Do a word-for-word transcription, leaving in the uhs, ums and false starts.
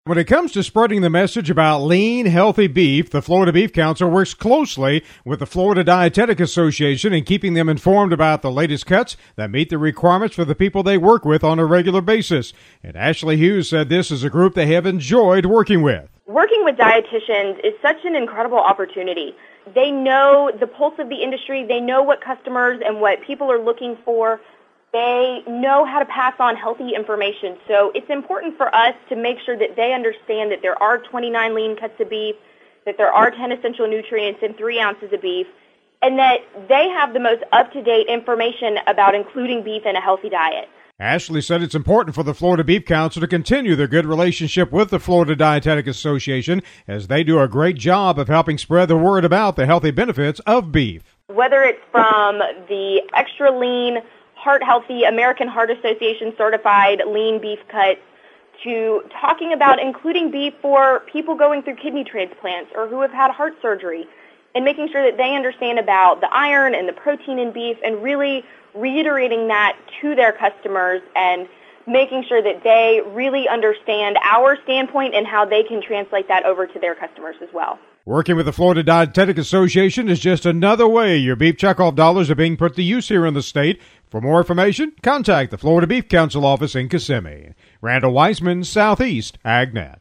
When it comes to spreading the message about lean, healthy beef, the Florida Beef Council works closely with the Florida Dietetic Association in keeping them informed about the latest cuts that meet the requirements for the people they work with on a regular basis. And Ashley Hughes said this is a group they have enjoyed working with. Working with dietitians is such an incredible opportunity. They know the pulse of the industry. They know what customers and what people are looking for. They know how to pass on healthy information. So it's important for us to make sure that they understand that there are twenty-nine lean cuts of beef, that there are ten essential nutrients in three ounces of beef, and that they have the most up-to-date information about including beef in a healthy diet. Ashley said it's important for the Florida Beef Council to continue their good relationship with the Florida Dietetic Association, as they do a great job of helping spread the word about the healthy benefits of beef. Whether it's from the extra lean, Heart Healthy, American Heart Association certified lean beef cuts, to talking about including beef for people going through kidney transplants or who have had heart surgery, and making sure that they understand about the iron and the protein in beef, and really reiterating that to their customers and making sure that they really understand our standpoint and how they can translate that over to their customers as well. Working with the Florida Dietetic Association is just another way your beef checkoff dollars are being put to use here in the state. For more information, contact the Florida Beef Council office in Kissimmee. Randall Weissman, Southeast AgNet.